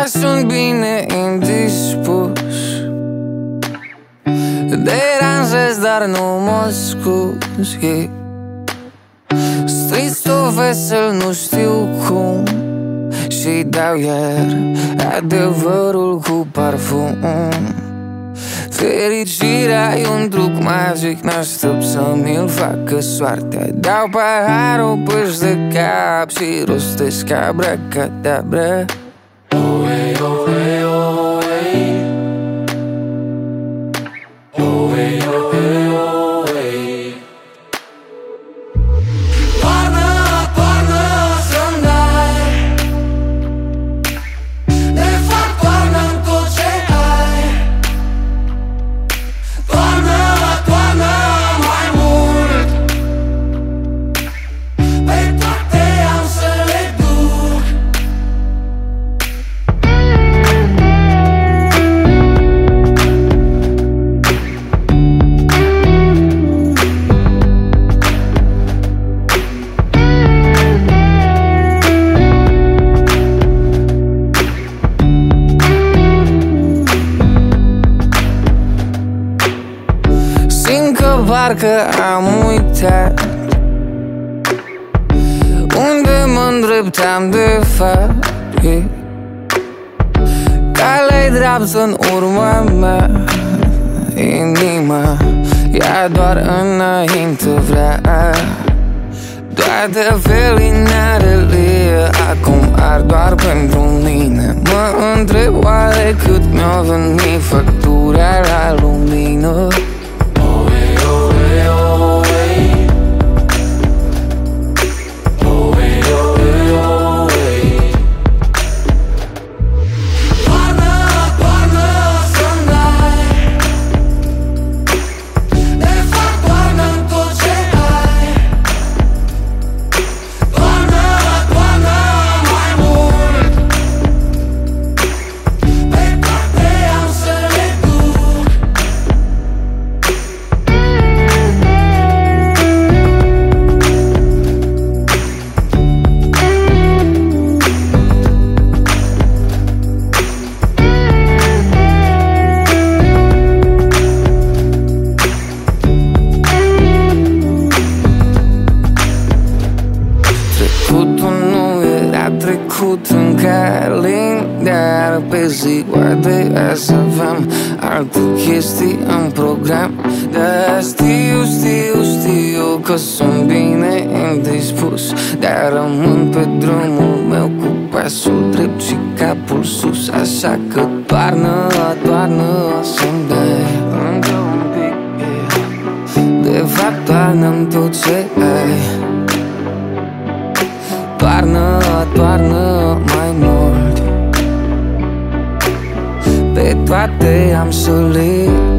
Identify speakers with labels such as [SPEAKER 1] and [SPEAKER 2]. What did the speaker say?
[SPEAKER 1] Dar sunt bine indispus. Deranjez, dar nu mă scuz, yeah. Strici tu vesel, nu știu cum, și dau iar adevărul cu parfum. Fericirea e un truc magic, n-aștept să mi-l facă soarta. Dau paharul peste cap și rostesc abracadabra.
[SPEAKER 2] Oh, hey, oh, hey, oh, hey. Oh, hey, oh, hey, oh, hey.
[SPEAKER 1] Toarnă, toarnă să-mi dai. De fapt toarnă-mi tot ce ai. Toarnă, toarnă mai mult. Pe toate am să le duc. Simt că parcă am uitat unde mă îndreptam de fapt, yeah. Calea-i dreaptă în urma mea, inima ea doar înainte vrea. Toate felinarele acum ar doar pentru mine. Mă întreb oare cât mi-o veni factura la lumină.
[SPEAKER 2] Oh, hey, oh, hey, oh, hey. Oh, hey, oh, hey, oh, hey.
[SPEAKER 1] Toarnă, toarnă să-mi dai. De fapt toarnă-mi tot ce ai. Toarnă, toarnă mai mult. Pe toate am să le duc. Trecutul nu era trecut în calendar. Pe ziua de azi aveam alte chestii în program. Dar știu că sunt bine indispus. Dar rămân pe drumul meu cu pasul drept și capul sus. Așa că toarnă, toarnă să-mi dai încă un pic, yeah. De fapt toarnă-mi tot ce ai. Toarnă, toarnă mai mult. Pe toate am să le